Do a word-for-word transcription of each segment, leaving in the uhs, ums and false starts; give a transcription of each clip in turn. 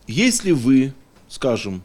Если вы, скажем,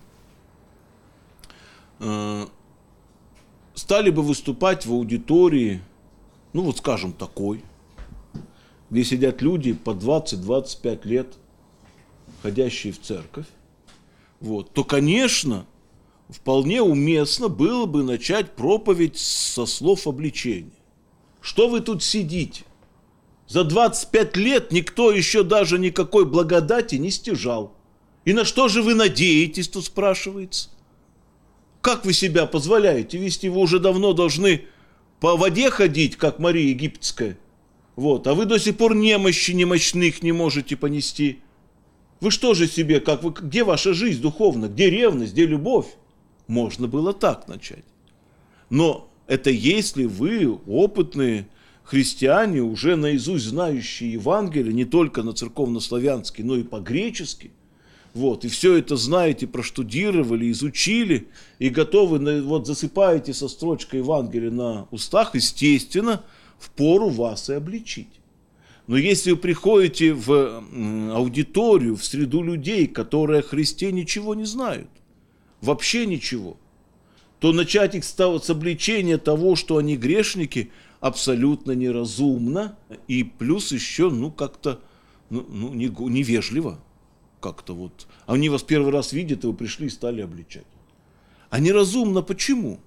стали бы выступать в аудитории, ну вот скажем такой, где сидят люди по двадцать-двадцать пять лет, ходящие в церковь, вот, то, конечно, вполне уместно было бы начать проповедь со слов обличения. Что вы тут сидите? За двадцать пять лет никто еще даже никакой благодати не стяжал. И на что же вы надеетесь, тут спрашивается? Как вы себя позволяете вести? Вы уже давно должны по воде ходить, как Мария Египетская. Вот. А вы до сих пор немощи немощных не можете понести. Вы что же себе, как вы, где ваша жизнь духовная? Где ревность, где любовь? Можно было так начать. Но это если вы опытные христиане, уже наизусть знающие Евангелие, не только на церковнославянский, но и по-гречески, вот, и все это знаете, проштудировали, изучили, и готовы, вот, засыпаете со строчкой Евангелия на устах, естественно, впору вас и обличить. Но если вы приходите в аудиторию, в среду людей, которые о Христе ничего не знают, вообще ничего, то начать их с обличения того, что они грешники, абсолютно неразумно, и плюс еще, ну, как-то, ну, ну невежливо. Как-то вот. Они вас первый раз видят, и вы пришли и стали обличать. А неразумно почему?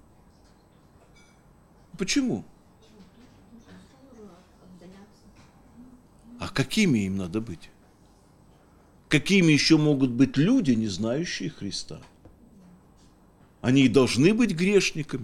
Почему? А какими им надо быть? Какими еще могут быть люди, не знающие Христа? Они и должны быть грешниками.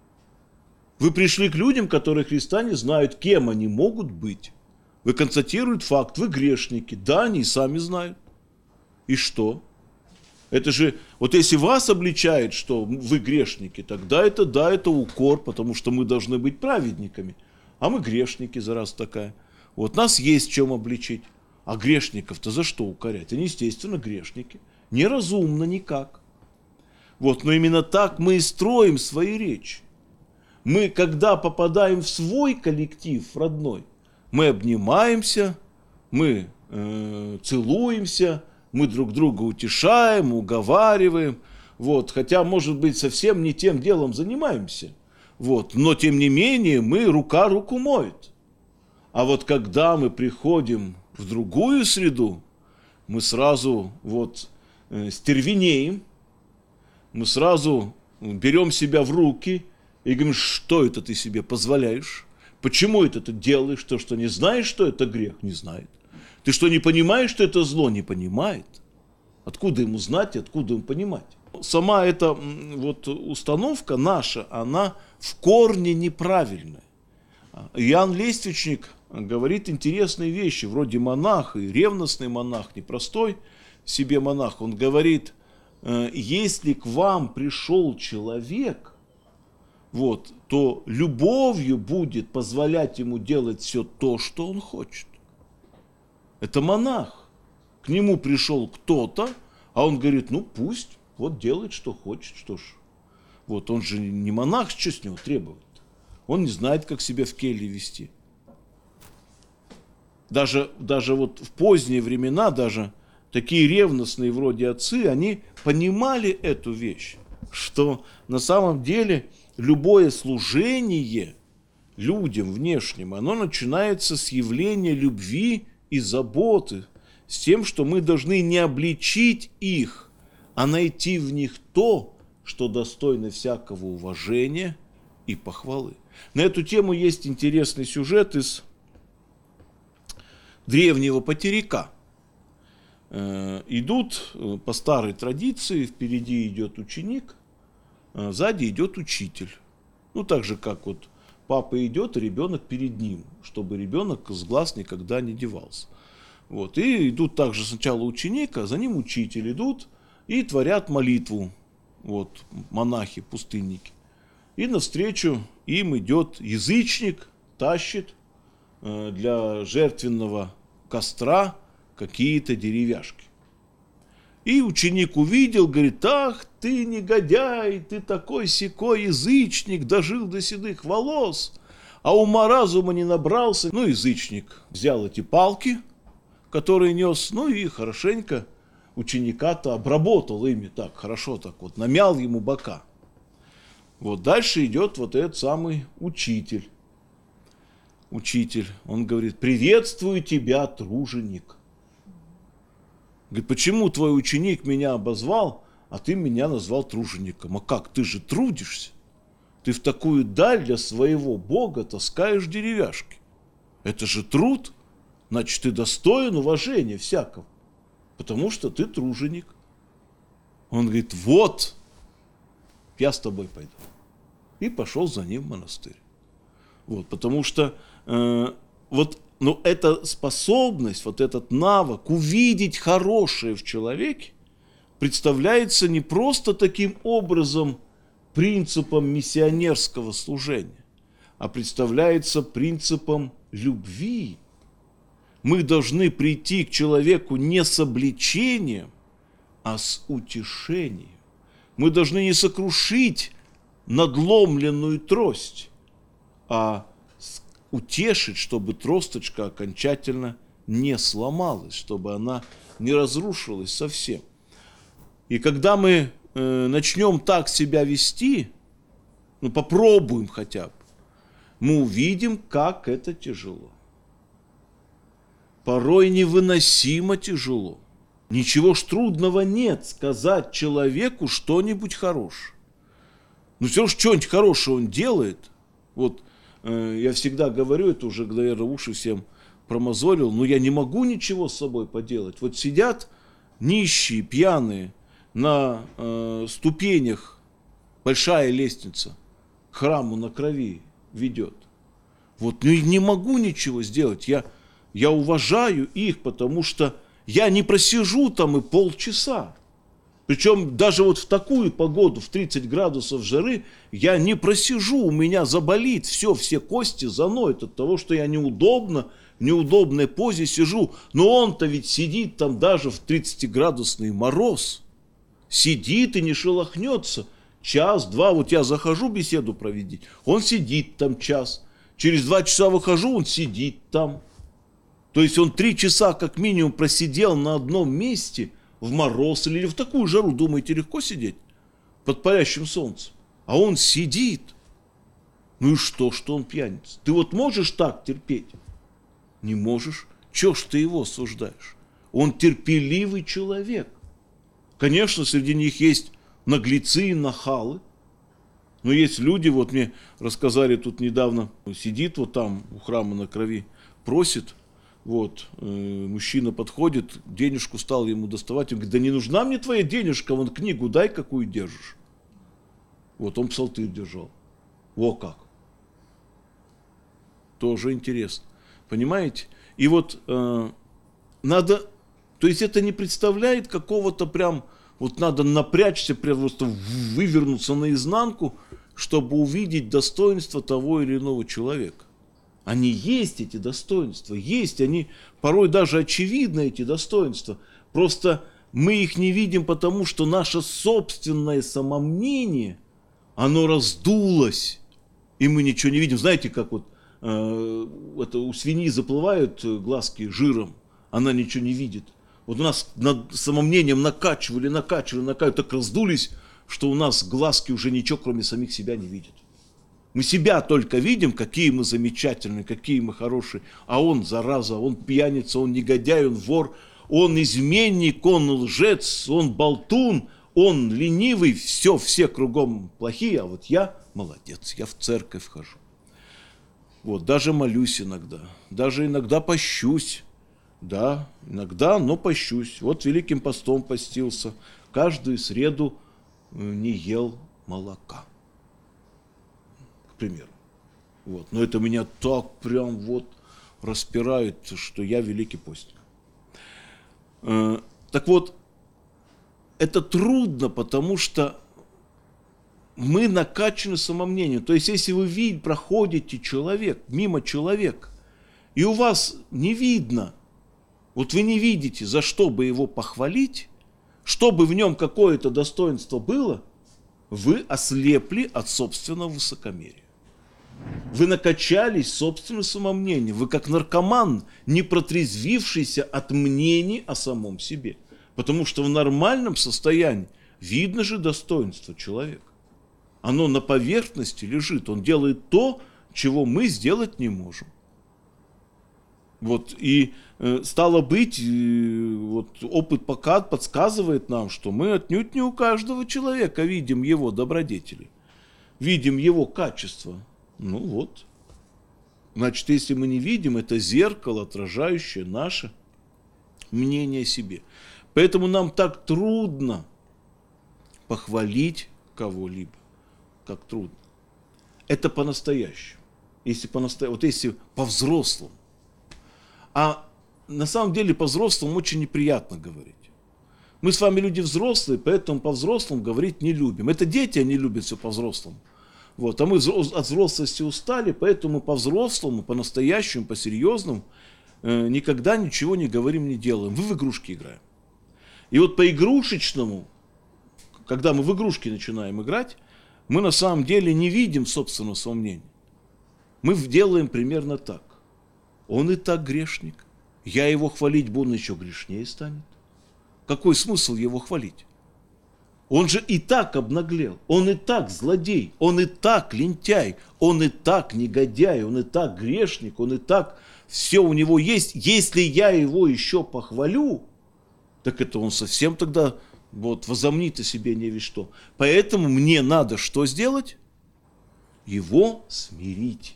Вы пришли к людям, которые Христа не знают, кем они могут быть. Вы констатируете факт, вы грешники. Да, они и сами знают. И что? Это же, вот если вас обличает, что вы грешники, тогда это, да, это укор, потому что мы должны быть праведниками. А мы грешники, за раз такая. Вот нас есть в чем обличить. А грешников-то за что укорять? Они, естественно, грешники. Неразумно никак. Вот, но именно так мы и строим свои речи. Мы, когда попадаем в свой коллектив родной, мы обнимаемся, мы э, целуемся, мы друг друга утешаем, уговариваем, вот, хотя, может быть, совсем не тем делом занимаемся, вот, но, тем не менее, мы рука руку моет. А вот когда мы приходим в другую среду, мы сразу вот э, стервенеем, мы сразу берем себя в руки и говорим, что это ты себе позволяешь, почему это ты делаешь, то, что не знаешь, что это грех, не знает. Ты что, не понимаешь, что это зло? Не понимает. Откуда ему знать и откуда ему понимать? Сама эта вот установка наша, она в корне неправильная. Иоанн Лествичник говорит интересные вещи, вроде монах, и ревностный монах, непростой себе монах. Он говорит, если к вам пришел человек, вот, то любовью будет позволять ему делать все то, что он хочет. Это монах. К нему пришел кто-то, а он говорит, ну пусть, вот делает, что хочет, что ж. Вот он же не монах, что с него требует? Он не знает, как себя в келье вести. Даже, даже вот в поздние времена, даже такие ревностные вроде отцы, они понимали эту вещь, что на самом деле любое служение людям внешним, оно начинается с явления любви и заботы, с тем, что мы должны не обличить их, а найти в них то, что достойно всякого уважения и похвалы. На эту тему есть интересный сюжет из древнего потеряка. Идут по старой традиции, впереди идет ученик, сзади идет учитель. Ну, так же, как вот папа идет, и ребенок перед ним, чтобы ребенок с глаз никогда не девался. Вот. И идут также сначала ученик, а за ним учитель идут и творят молитву, вот, монахи, пустынники. И навстречу им идет язычник, тащит для жертвенного костра какие-то деревяшки. И ученик увидел, говорит, ах ты негодяй, ты такой-сякой язычник, дожил до седых волос, а ума разума не набрался. Ну, язычник взял эти палки, которые нес, ну и хорошенько ученика-то обработал ими так, хорошо так вот, намял ему бока. Вот дальше идет вот этот самый учитель. Учитель, он говорит: приветствую тебя, труженик. Говорит: почему твой ученик меня обозвал, а ты меня назвал тружеником? А как, ты же трудишься. Ты в такую даль для своего Бога таскаешь деревяшки. Это же труд. Значит, ты достоин уважения всякого. Потому что ты труженик. Он говорит: вот, я с тобой пойду. И пошел за ним в монастырь. Вот, потому что э, вот, ну, эта способность, вот этот навык увидеть хорошее в человеке представляется не просто таким образом принципом миссионерского служения, а представляется принципом любви. Мы должны прийти к человеку не с обличением, а с утешением. Мы должны не сокрушить надломленную трость, а утешить, чтобы тросточка окончательно не сломалась, чтобы она не разрушилась совсем. И когда мы э, начнем так себя вести, ну попробуем хотя бы, мы увидим, как это тяжело. Порой невыносимо тяжело. Ничего ж трудного нет сказать человеку что-нибудь хорошее. Ну все же что-нибудь хорошее он делает. Вот э, я всегда говорю, это уже, наверное, уши всем промозолил, но я не могу ничего с собой поделать. Вот сидят нищие, пьяные на э, ступенях, большая лестница к храму на крови ведет. Вот, ну не могу ничего сделать. Я, я уважаю их, потому что я не просижу там и полчаса. Причем даже вот в такую погоду, в тридцать градусов жары, я не просижу, у меня заболит все, все кости заноют от того, что я неудобно, в неудобной позе сижу. Но он-то ведь сидит там даже в тридцатиградусный мороз. Сидит и не шелохнется. Час-два, вот я захожу беседу проводить, он сидит там час. Через два часа выхожу, он сидит там. То есть он три часа как минимум просидел на одном месте в мороз или в такую жару. Думаете, легко сидеть под палящим солнцем? А он сидит. Ну и что, что он пьяница? Ты вот можешь так терпеть? Не можешь. Чего ж ты его осуждаешь? Он терпеливый человек. Конечно, среди них есть наглецы и нахалы. Но есть люди, вот мне рассказали тут недавно, сидит вот там у храма на крови, просит, вот, э, мужчина подходит, денежку стал ему доставать, он говорит: да не нужна мне твоя денежка, вон книгу дай, какую держишь. Вот он псалтырь держал. Во как. Тоже интересно. Понимаете? И вот э, надо, то есть это не представляет какого-то прям, вот надо напрячься, просто вывернуться наизнанку, чтобы увидеть достоинство того или иного человека. Они есть, эти достоинства, есть, они порой даже очевидны, эти достоинства. Просто мы их не видим, потому что наше собственное самомнение, оно раздулось, и мы ничего не видим. Знаете, как вот э, это у свиньи заплывают глазки жиром, она ничего не видит. Вот у нас над самомнением накачивали, накачивали, накачивали, так раздулись, что у нас глазки уже ничего, кроме самих себя, не видят. Мы себя только видим, какие мы замечательные, какие мы хорошие. А он, зараза, он пьяница, он негодяй, он вор, он изменник, он лжец, он болтун, он ленивый. Все, все кругом плохие, а вот я молодец, я в церковь хожу. Вот, даже молюсь иногда, даже иногда пощусь. Да, иногда, но пощусь. Вот Великим постом постился. Каждую среду не ел молока. К примеру. Вот. Но это меня так прям вот распирает, что я Великий постник. Э, так вот, это трудно, потому что мы накачаны самомнением. То есть, если вы видите, проходите человек, мимо человека, и у вас не видно, вот вы не видите, за что бы его похвалить, чтобы в нем какое-то достоинство было, вы ослепли от собственного высокомерия. Вы накачались собственным самомнением. Вы как наркоман, не протрезвившийся от мнений о самом себе. Потому что в нормальном состоянии видно же достоинство человека. Оно на поверхности лежит. Он делает то, чего мы сделать не можем. Вот, и э, стало быть, э, вот, опыт пока подсказывает нам, что мы отнюдь не у каждого человека видим его добродетели, видим его качества. Ну вот. Значит, если мы не видим, это зеркало, отражающее наше мнение о себе. Поэтому нам так трудно похвалить кого-либо. Как трудно. Это по-настоящему. Если по-настоящему, вот если по-взрослому. А на самом деле по-взрослому очень неприятно говорить. Мы с вами люди взрослые, поэтому по-взрослому говорить не любим. Это дети, они любят все по-взрослому. Вот. А мы от взрослости устали, поэтому по-взрослому, по-настоящему, по-серьезному э, никогда ничего не говорим, не делаем. Мы в игрушки играем. И вот по-игрушечному, когда мы в игрушки начинаем играть, мы на самом деле не видим собственного своего мнения. Мы делаем примерно так. Он и так грешник. Я его хвалить буду, он еще грешнее станет. Какой смысл его хвалить? Он же и так обнаглел, он и так злодей, он и так лентяй, он и так негодяй, он и так грешник, он и так все у него есть. Если я его еще похвалю, так это он совсем тогда вот возомнит о себе не весь что. Поэтому мне надо что сделать? Его смирить.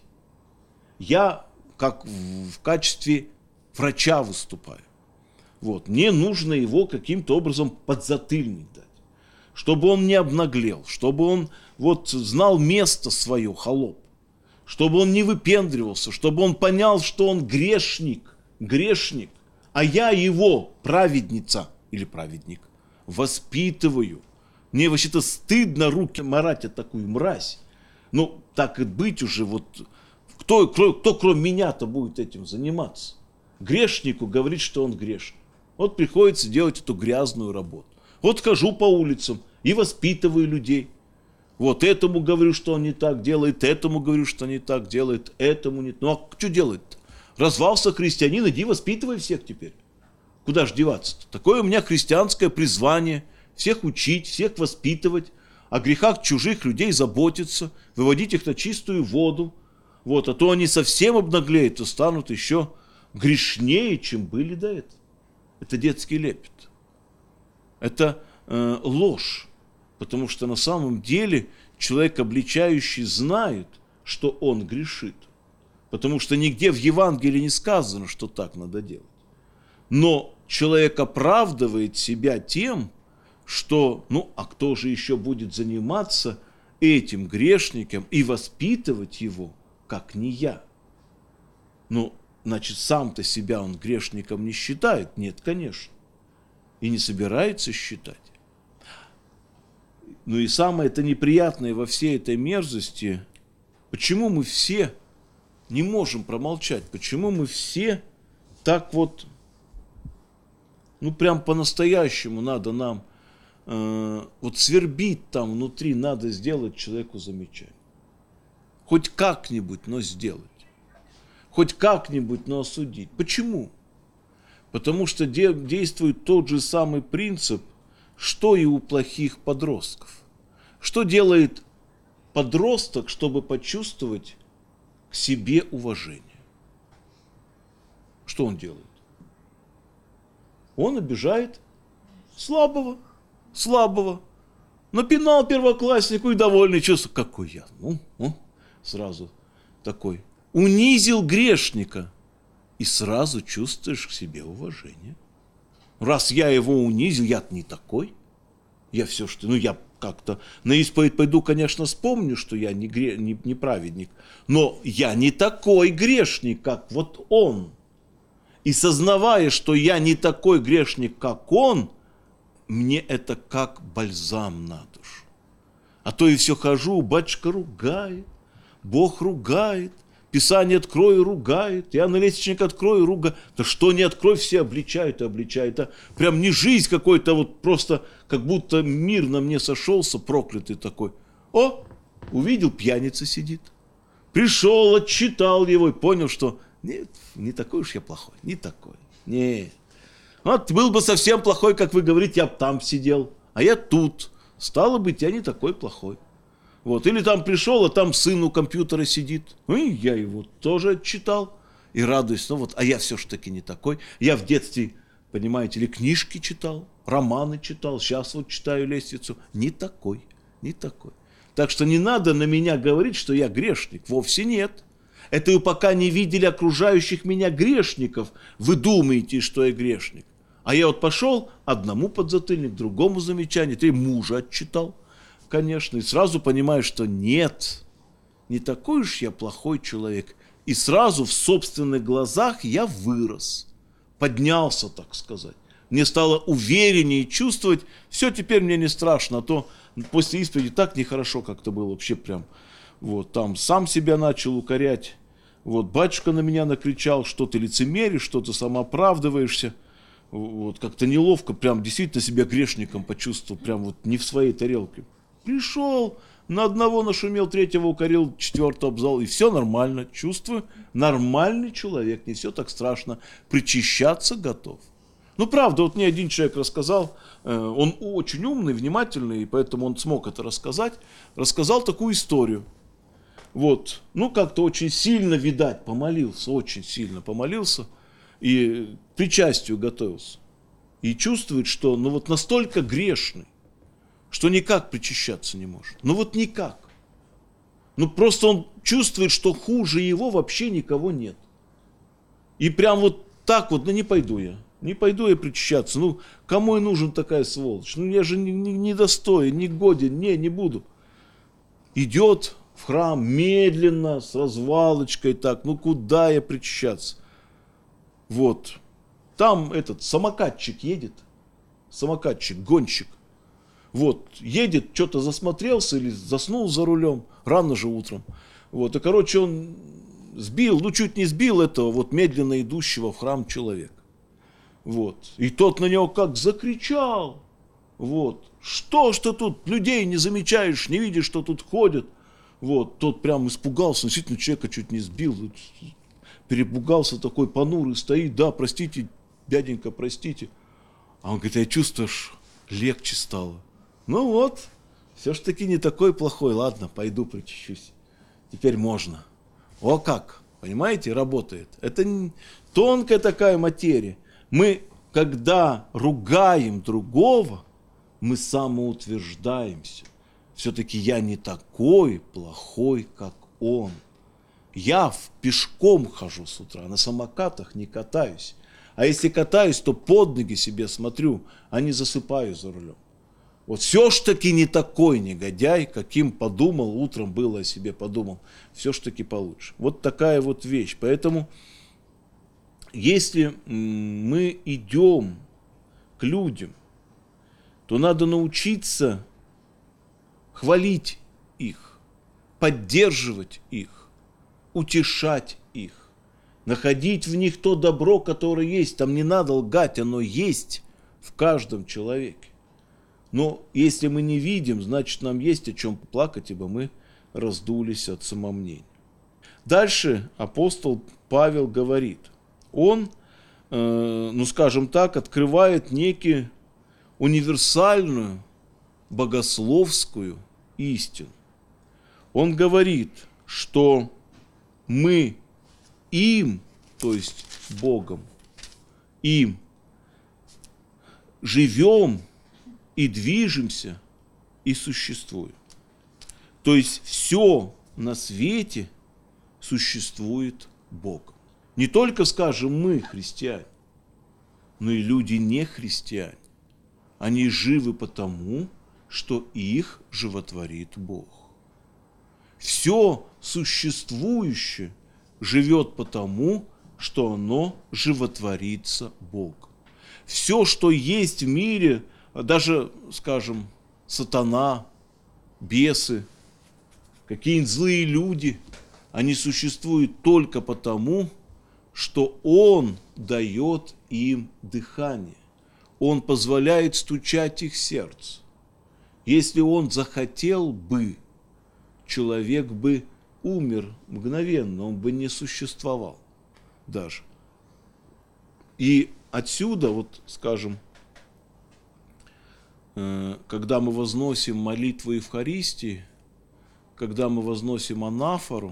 Я как в качестве врача выступаю. Вот. Мне нужно его каким-то образом подзатыльник дать, чтобы он не обнаглел, чтобы он вот знал место свое, холоп, чтобы он не выпендривался, чтобы он понял, что он грешник, грешник, а я его праведница или праведник воспитываю. Мне вообще-то стыдно руки марать от такую мразь. Ну, так и быть уже вот... Кто, кто, кто кроме меня-то будет этим заниматься? Грешнику говорит, что он грешник. Вот приходится делать эту грязную работу. Вот хожу по улицам и воспитываю людей. Вот этому говорю, что он не так делает, этому говорю, что не так делает, этому не... Ну а что делать-то? Развался христианин, иди воспитывай всех теперь. Куда ж деваться-то? Такое у меня христианское призвание. Всех учить, всех воспитывать, о грехах чужих людей заботиться, выводить их на чистую воду. Вот, а то они совсем обнаглеют и станут еще грешнее, чем были до этого. Это детский лепет. Это э, ложь. Потому что на самом деле человек, обличающий, знает, что он грешит. Потому что нигде в Евангелии не сказано, что так надо делать. Но человек оправдывает себя тем, что, ну, а кто же еще будет заниматься этим грешником и воспитывать его, как не я? Ну, значит, сам-то себя он грешником не считает? Нет, конечно. И не собирается считать. Ну и самое это неприятное во всей этой мерзости, почему мы все не можем промолчать? Почему мы все так вот, ну прям по-настоящему надо нам, э, вот свербит там внутри, надо сделать человеку замечание. Хоть как-нибудь, но сделать. Хоть как-нибудь, но осудить. Почему? Потому что де- действует тот же самый принцип, что и у плохих подростков. Что делает подросток, чтобы почувствовать к себе уважение? Что он делает? Он обижает слабого, слабого. Напинал первокласснику и довольный чувство. Какой я? Ну, ну, сразу такой. Унизил грешника. И сразу чувствуешь к себе уважение. Раз я его унизил, я-то не такой. Я все, что... Ну, я как-то на исповедь пойду, конечно, вспомню, что я не, гре... не, не праведник. Но я не такой грешник, как вот он. И сознавая, что я не такой грешник, как он, мне это как бальзам на душу. А то и все хожу, батюшка ругает, Бог ругает, Писание открою, ругает, я на лестничник открою, ругает. Да что не открой, все обличают и обличают. А прям не жизнь какой-то, вот просто как будто мир на мне сошелся, проклятый такой. О, увидел, пьяница сидит. Пришел, отчитал его и понял, что нет, не такой уж я плохой, не такой. Нет. Вот был бы совсем плохой, как вы говорите, я бы там сидел, а я тут. Стало быть, я не такой плохой. Вот. Или там пришел, а там сын у компьютера сидит. Ну, и я его тоже отчитал. И радуюсь, ну вот, а я все ж таки не такой. Я в детстве, понимаете ли, книжки читал, романы читал, сейчас вот читаю «Лестницу». Не такой, не такой. Так что не надо на меня говорить, что я грешник. Вовсе нет. Это вы пока не видели окружающих меня грешников. Вы думаете, что я грешник. А я вот пошел, одному подзатыльник, другому замечание, ты мужа отчитал, конечно, и сразу понимаю, что нет, не такой уж я плохой человек. И сразу в собственных глазах я вырос, поднялся, так сказать. Мне стало увереннее чувствовать, все, теперь мне не страшно, а то после исповеди так нехорошо как-то было, вообще прям, вот, там сам себя начал укорять, вот, батюшка на меня накричал, что ты лицемеришь, что ты самооправдываешься, вот, как-то неловко, прям действительно себя грешником почувствовал, прям вот не в своей тарелке. Пришел, на одного нашумел, третьего укорил, четвертого обзал, и все нормально, чувствую, нормальный человек, не все так страшно, причащаться готов. Ну, правда, вот мне один человек рассказал, он очень умный, внимательный, и поэтому он смог это рассказать, рассказал такую историю. Вот, ну, как-то очень сильно, видать, помолился, очень сильно помолился, и к причастию готовился. И чувствует, что, ну, вот настолько грешный, что никак причащаться не может. Ну вот никак. Ну просто он чувствует, что хуже его вообще никого нет. И прям вот так вот, ну не пойду я. Не пойду я причащаться. Ну кому и нужен такая сволочь? Ну я же не, не, не достоин, не годен, не, не буду. Идет в храм медленно, с развалочкой так. Ну куда я причащаться? Вот. Там этот самокатчик едет. Самокатчик, гонщик. Вот, едет, что-то засмотрелся или заснул за рулем, рано же утром. Вот, и, короче, он сбил, ну, чуть не сбил этого вот медленно идущего в храм человека. Вот, и тот на него как закричал. Вот, что ж ты тут людей не замечаешь, не видишь, что тут ходят. Вот, тот прям испугался, действительно, человека чуть не сбил. Перепугался, такой понурый стоит, да, простите, дяденька, простите. А он говорит, я чувствую, легче стало. Ну вот, все ж таки не такой плохой. Ладно, пойду причащусь. Теперь можно. О как, понимаете, работает. Это тонкая такая материя. Мы, когда ругаем другого, мы самоутверждаемся. Все-таки я не такой плохой, как он. Я пешком хожу с утра, на самокатах не катаюсь. А если катаюсь, то под ноги себе смотрю, а не засыпаю за рулем. Вот все ж таки не такой негодяй, каким подумал, утром было о себе подумал. Все ж таки получше. Вот такая вот вещь. Поэтому, если мы идем к людям, то надо научиться хвалить их, поддерживать их, утешать их, находить в них то добро, которое есть. Там не надо лгать, оно есть в каждом человеке. Но если мы не видим, значит, нам есть о чем плакать, ибо мы раздулись от самомнения. Дальше апостол Павел говорит, он, э, ну скажем так, открывает некую универсальную богословскую истину. Он говорит, что мы им, то есть Богом, им живем и движемся, и существуем. То есть все на свете существует Богом. Не только, скажем, мы, христиане, но и люди не христиане. Они живы потому, что их животворит Бог. Все существующее живет потому, что оно животворится Богом. Все, что есть в мире, даже, скажем, сатана, бесы, какие-нибудь злые люди, они существуют только потому, что Он дает им дыхание. Он позволяет стучать их сердце. Если Он захотел бы, человек бы умер мгновенно, он бы не существовал даже. И отсюда, вот скажем, когда мы возносим молитву Евхаристии, когда мы возносим анафору,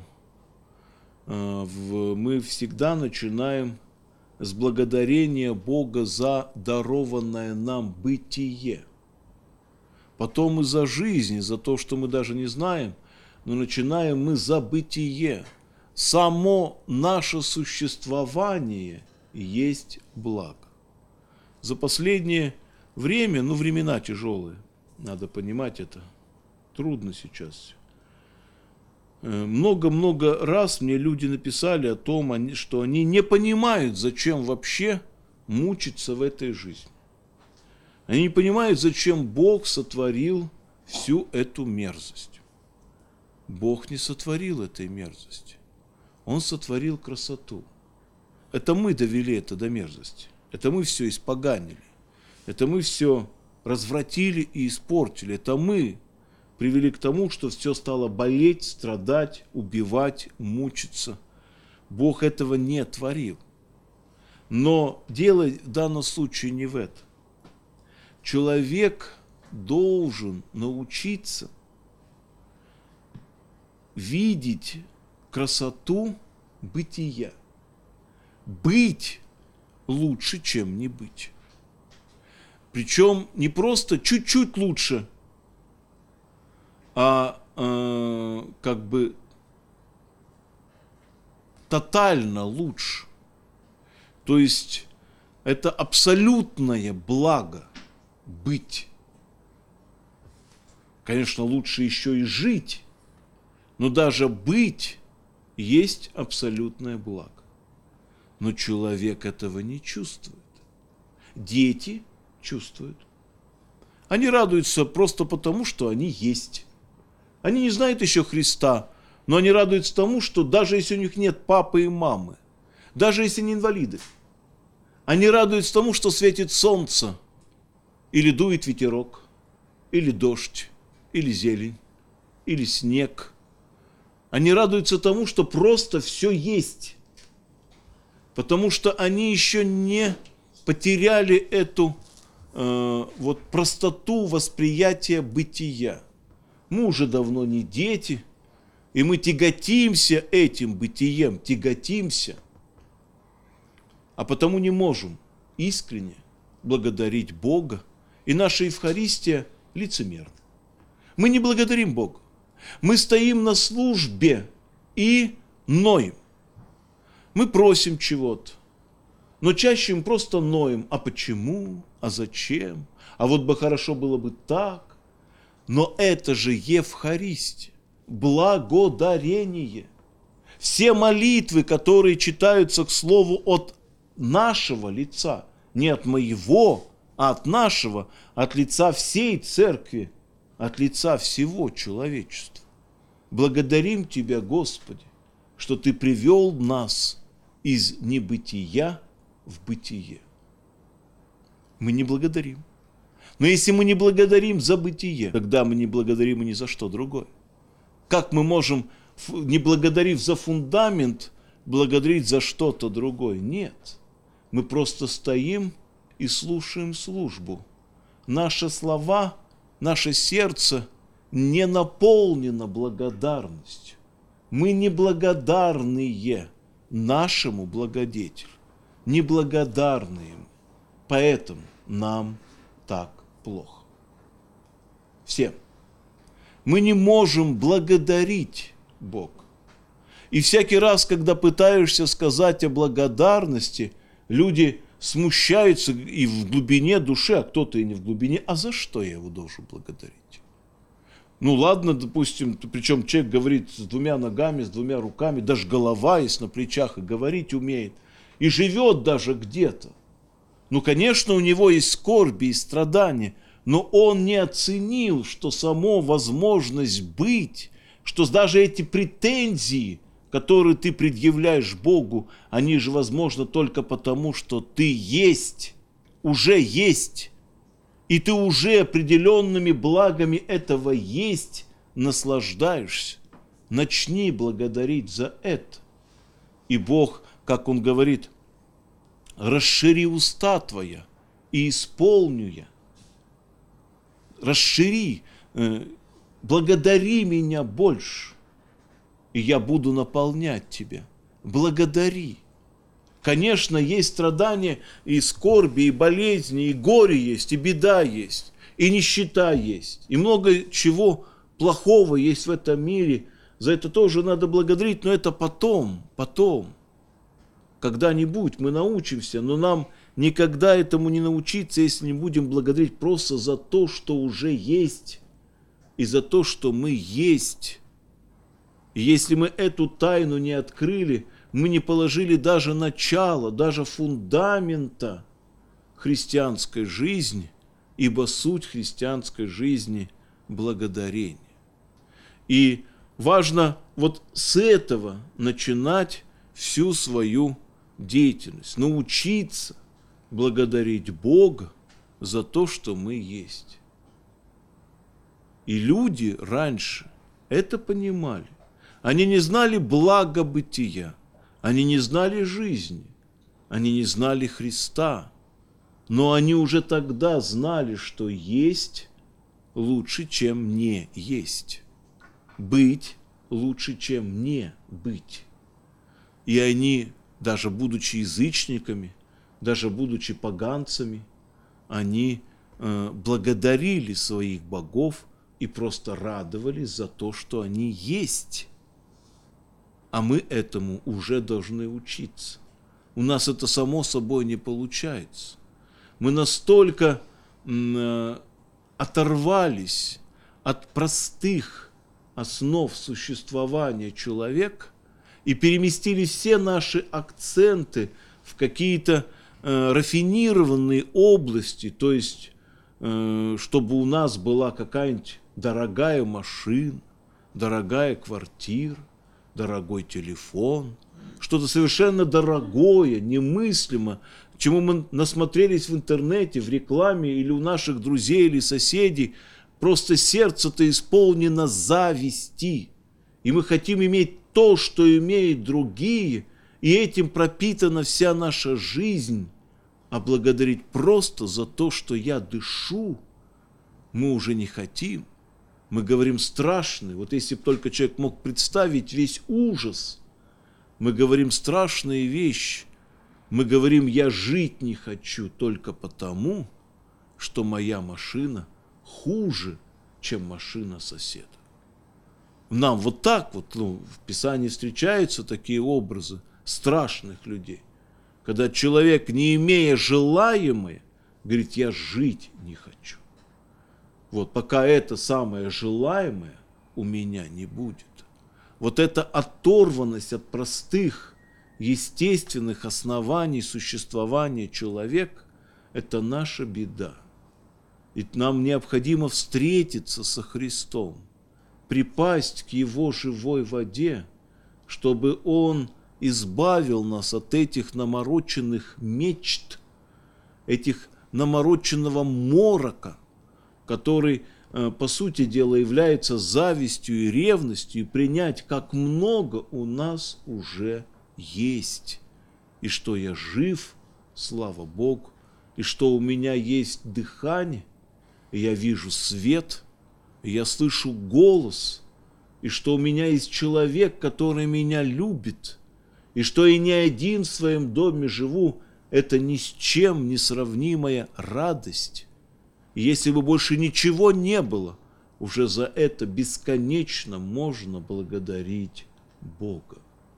мы всегда начинаем с благодарения Бога за дарованное нам бытие. Потом и за жизнь, за то, что мы даже не знаем, но начинаем мы за бытие. Само наше существование есть благо. За последнее время, ну, времена тяжелые, надо понимать это, трудно сейчас. Много-много раз мне люди написали о том, что они не понимают, зачем вообще мучиться в этой жизни. Они не понимают, зачем Бог сотворил всю эту мерзость. Бог не сотворил этой мерзости. Он сотворил красоту. Это мы довели это до мерзости. Это мы все испоганили. Это мы все развратили и испортили. Это мы привели к тому, что все стало болеть, страдать, убивать, мучиться. Бог этого не творил. Но дело в данном случае не в этом. Человек должен научиться видеть красоту бытия. Быть лучше, чем не быть. Причем не просто чуть-чуть лучше, а э, как бы тотально лучше. То есть это абсолютное благо быть. Конечно, лучше еще и жить, но даже быть есть абсолютное благо. Но человек этого не чувствует. Дети чувствуют. Они радуются просто потому, что они есть. Они не знают еще Христа, но они радуются тому, что даже если у них нет папы и мамы, даже если они инвалиды, они радуются тому, что светит солнце, или дует ветерок, или дождь, или зелень, или снег. Они радуются тому, что просто все есть, потому что они еще не потеряли эту э, вот простоту восприятия бытия. Мы уже давно не дети, и мы тяготимся этим бытием, тяготимся, а потому не можем искренне благодарить Бога, и наша Евхаристия лицемерна. Мы не благодарим Бога, мы стоим на службе и ноем. Мы просим чего-то, но чаще мы просто ноем. А почему? А зачем? А вот бы хорошо было бы так. Но это же Евхаристия, благодарение. Все молитвы, которые читаются, к слову, от нашего лица, не от моего, а от нашего, от лица всей церкви, от лица всего человечества. Благодарим Тебя, Господи, что Ты привел нас из небытия в бытие. Мы не благодарим. Но если мы не благодарим за бытие, тогда мы не благодарим и ни за что другое. Как мы можем, не благодарив за фундамент, благодарить за что-то другое? Нет. Мы просто стоим и слушаем службу. Наши слова, наше сердце не наполнено благодарностью. Мы неблагодарные нашему благодетелю, неблагодарные ему. Поэтому нам так плохо. Всем. Мы не можем благодарить Бога. И всякий раз, когда пытаешься сказать о благодарности, люди смущаются и в глубине души, а кто-то и не в глубине. А за что я его должен благодарить? Ну ладно, допустим, причем человек говорит с двумя ногами, с двумя руками, даже голова есть на плечах, и говорить умеет, и живет даже где-то. Ну, конечно, у него есть скорби и страдания, но он не оценил, что само возможность быть, что даже эти претензии, которые ты предъявляешь Богу, они же возможны только потому, что ты есть, уже есть, и ты уже определенными благами этого есть наслаждаешься. Начни благодарить за это. И Бог, как Он говорит, расшири уста твоя, и исполню я. Расшири, э, благодари меня больше, и я буду наполнять тебя. Благодари. Конечно, есть страдания, и скорби, и болезни, и горе есть, и беда есть, и нищета есть, и много чего плохого есть в этом мире. За это тоже надо благодарить, но это потом, потом. Когда-нибудь мы научимся, но нам никогда этому не научиться, если не будем благодарить просто за то, что уже есть, и за то, что мы есть. И если мы эту тайну не открыли, мы не положили даже начала, даже фундамента христианской жизни, ибо суть христианской жизни – благодарение. И важно вот с этого начинать всю свою деятельность, научиться благодарить Бога за то, что мы есть. И люди раньше это понимали. Они не знали блага бытия, они не знали жизни, они не знали Христа, но они уже тогда знали, что есть лучше, чем не есть, быть лучше, чем не быть. И они, даже будучи язычниками, даже будучи поганцами, они э, благодарили своих богов и просто радовались за то, что они есть. А мы этому уже должны учиться. У нас это само собой не получается. Мы настолько э, оторвались от простых основ существования человека и переместили все наши акценты в какие-то э, рафинированные области, то есть, э, чтобы у нас была какая-нибудь дорогая машина, дорогая квартира, дорогой телефон, что-то совершенно дорогое, немыслимо, чему мы насмотрелись в интернете, в рекламе или у наших друзей или соседей. Просто сердце-то исполнено зависти, и мы хотим иметь то, что имеют другие, и этим пропитана вся наша жизнь. А благодарить просто за то, что я дышу, мы уже не хотим. Мы говорим страшный. Вот если бы только человек мог представить весь ужас, мы говорим страшные вещи. Мы говорим, я жить не хочу только потому, что моя машина хуже, чем машина соседа. Нам вот так вот, ну, в Писании встречаются такие образы страшных людей, когда человек, не имея желаемое, говорит, я жить не хочу. Вот пока это самое желаемое у меня не будет. Вот эта оторванность от простых, естественных оснований существования человека – это наша беда. И нам необходимо встретиться со Христом, припасть к Его живой воде, чтобы Он избавил нас от этих намороченных мечт, этих намороченного морока, который, по сути дела, является завистью и ревностью, и принять, как много у нас уже есть, и что я жив, слава Богу, и что у меня есть дыхание, и я вижу свет, и я слышу голос, и что у меня есть человек, который меня любит, и что я не один в своем доме живу, это ни с чем не сравнимая радость. И если бы больше ничего не было, уже за это бесконечно можно благодарить Бога.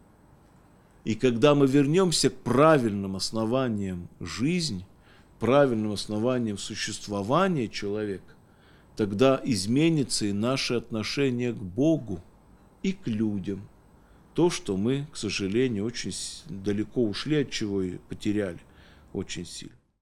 И когда мы вернемся к правильным основаниям жизни, правильным основаниям существования человека, тогда изменится и наше отношение к Богу и к людям. То, что мы, к сожалению, очень далеко ушли, от чего и потеряли очень сильно.